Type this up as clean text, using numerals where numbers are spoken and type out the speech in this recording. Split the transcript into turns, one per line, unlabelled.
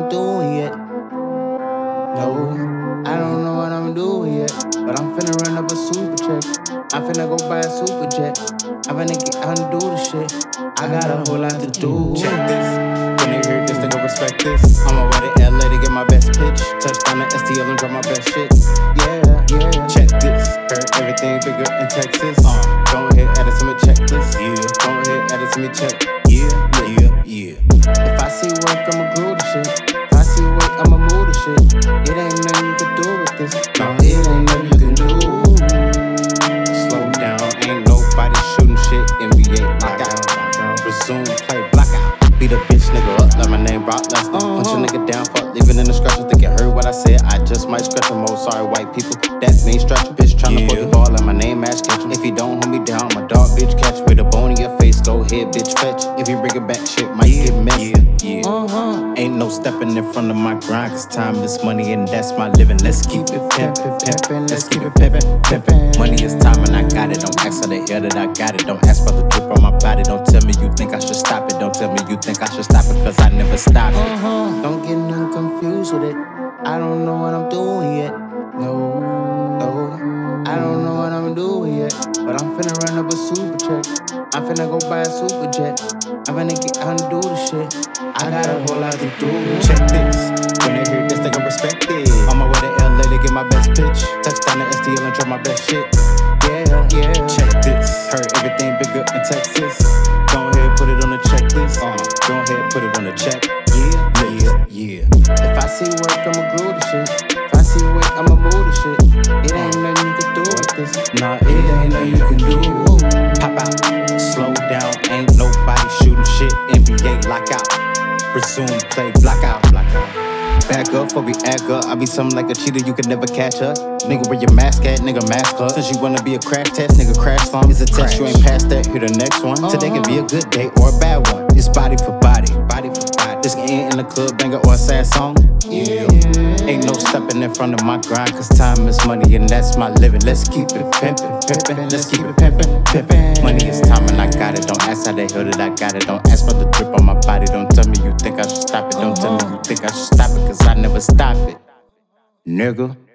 I'm doing yet. No, I don't know what I'm doing yet. But I'm finna run up a super check. I'm finna go buy a super jet. I'm finna get undo the shit. I got a whole lot to do.
Check this. When they hear this, they gon' respect this. I'm on way to LA to get my best pitch. Touchdown to STL and drop my best shit.
Yeah.
Check this. Heard everything bigger in Texas. Go ahead, add it to my checklist. Go ahead, add it to me check.
If I see work, I'ma groove the shit. If I see work, I'ma move the shit. It ain't nothing you can do with this. No, it ain't nothing you can do.
Slow down, ain't nobody shooting shit. NBA lockout. Resume play blackout. Beat a bitch nigga up like my name Brock Lesnar. Punch a nigga down, fuck leaving in the scratch. Think you heard what I said, I just might scratch them. Oh, sorry, white people. That means stretch a bitch tryna put the ball like my name Ash Ketchum. If you don't hold me down, my dog bitch catch. With a bone in your face, go ahead, bitch fetch. If you bring it back, shit might get messy.
Ain't no stepping in front of my grind, cause time is money and that's my living. Let's keep it pimpin', let's keep it pimpin'. Money is time and I got it. Don't ask how the hell that I got it. Don't ask about the drip on my body. Don't tell me you think I should stop it. Don't tell me you think I should stop it, cause I never stop it.
Don't get none confused with it. I don't know what I'm doing yet. No, I don't know what I'm doing yet. But I'm finna run up a super check. I'm finna go buy a super jet. I'm finna get undo the shit. I got a whole lot to do.
Check this. When they hear this, they gon' respect it. On my way to LA to get my best pitch. Touchdown to STL and drop my best shit. Check this. Heard everything bigger in Texas. Go ahead, put it on the checklist. Go ahead, put it on the check.
If I see work, I'ma groove the shit. If I see work, I'ma move the shit. It ain't nothing you can do with this.
Nah, it ain't nothing you can do. Pop out, slow down, ain't nobody shooting shit. NBA lockout, resume play blackout. Back up before we act up. I be something like a cheater, you can never catch up. Nigga, where your mask at? Nigga, mask up. Since you wanna be a crash test, nigga, crash song. It's a test, you ain't passed that, here the next one. Today can be a good day or a bad one. It's body for body. This ain't in the club banger or a sad song. Ain't no stepping in front of my grind, cause time is money and that's my living. Let's keep it pimpin', let's keep it pimpin'. Money is time and I got it. Don't ask how the hell that I got it. Don't ask for the drip on my body. Don't tell me you think I should stop it. Don't tell me you think I should stop it, cause I never stop it, nigga.